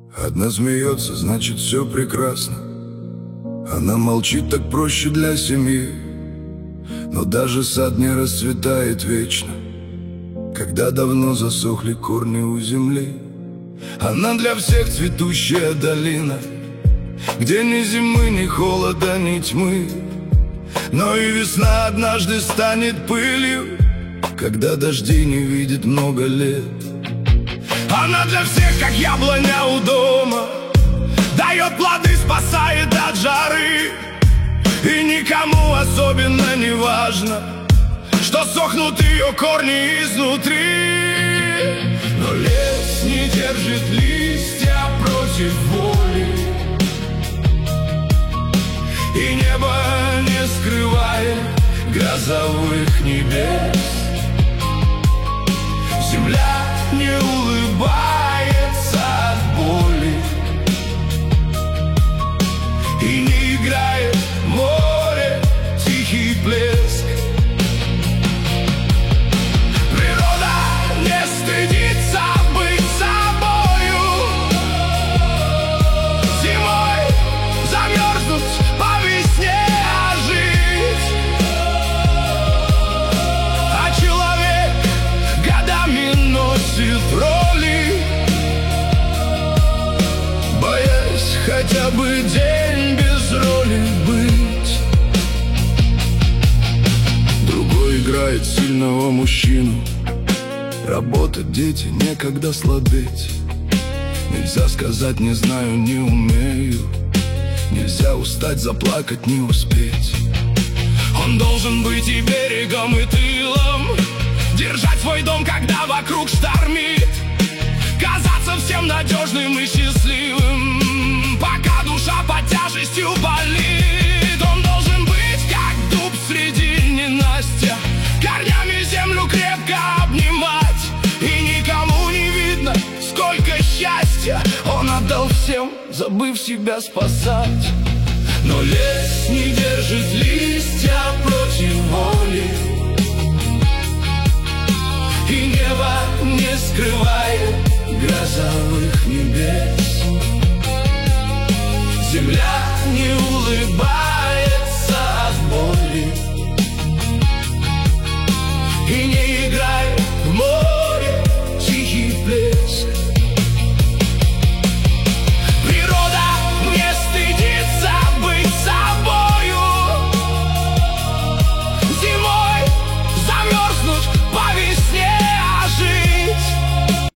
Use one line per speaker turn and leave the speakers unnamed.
Одна смеется, значит все прекрасно. Она молчит, так проще для семьи. Но даже сад не расцветает вечно, когда давно засохли корни у земли. Она для всех цветущая долина, где ни зимы, ни холода, ни тьмы. Но и весна однажды станет пылью, когда дождей не видит много лет. Она для всех, как яблоня у дома, дает плоды, спасает от жары. И никому особенно не важно, что сохнут ее корни изнутри. Но лес не держит листья против воли, и небо не скрывает грозовых небес. Земля не улыбается от боли, и не играет море тихий плеск. Природа не стыдится быть собою, зимой замерзнуть, по весне ожить. А человек годами носит роли, боясь хотя бы день без роли быть. Другой играет сильного мужчину, работать, дети, некогда слабеть. Нельзя сказать не знаю, не умею, нельзя устать, заплакать, не успеть. Он должен быть и берегом, и тылом, держать свой дом, когда вокруг штормит, казаться всем надежным и счастливым, пока душа под тяжестью болит. Он должен быть как дуб среди ненастья, корнями землю крепко обнимать, и никому не видно, сколько счастья он отдал всем, забыв себя спасать. Но лес не держит листья против воли, и небо не